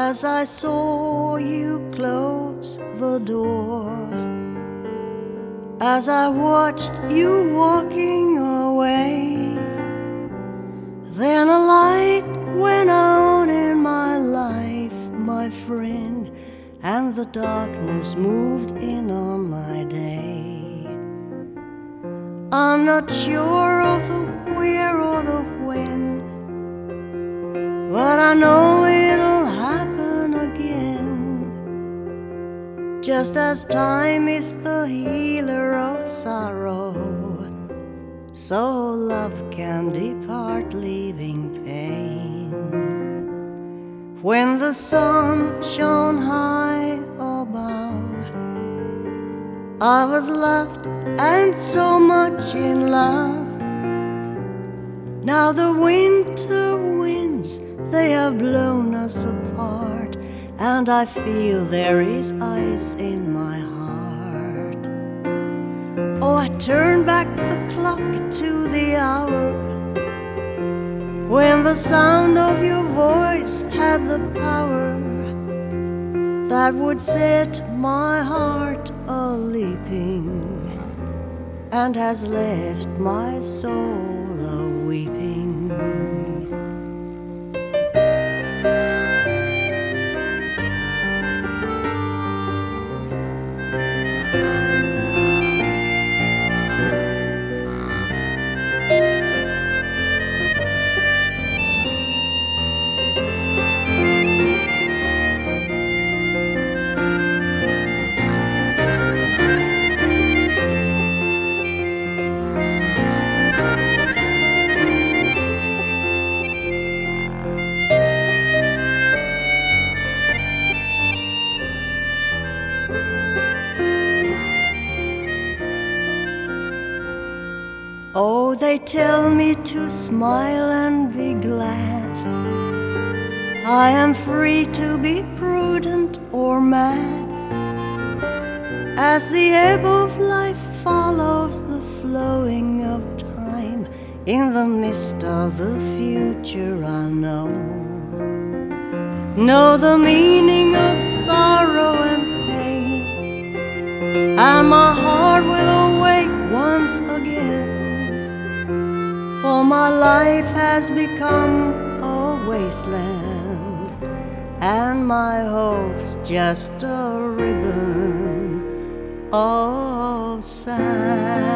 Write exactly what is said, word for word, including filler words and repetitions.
as I saw you close the door, as I watched you walking away. Then a light went out in my life, my friend, and the darkness moved in on my day. I'm not sure of the where or the when, but I know it'll happen again. Just as time is the healer of sorrow, so love can depart leaving pain. When the sun shone high above, I was loved and so much in love. Now the winter winds, they have blown us apart, and I feel there is ice in my heart. Oh, I turn back the clock to the hour when the sound of your voice had the power that would set my heart a-leaping and has left my soul a-weeping. Oh, they tell me to smile and be glad. I am free to be prudent or mad, as the ebb of life follows the flowing of time. In the mist of the future I'll know, know the meaning of sorrow and pain, and my heart will awake once again. For my life has become a wasteland, and my hope's just a ribbon of sand.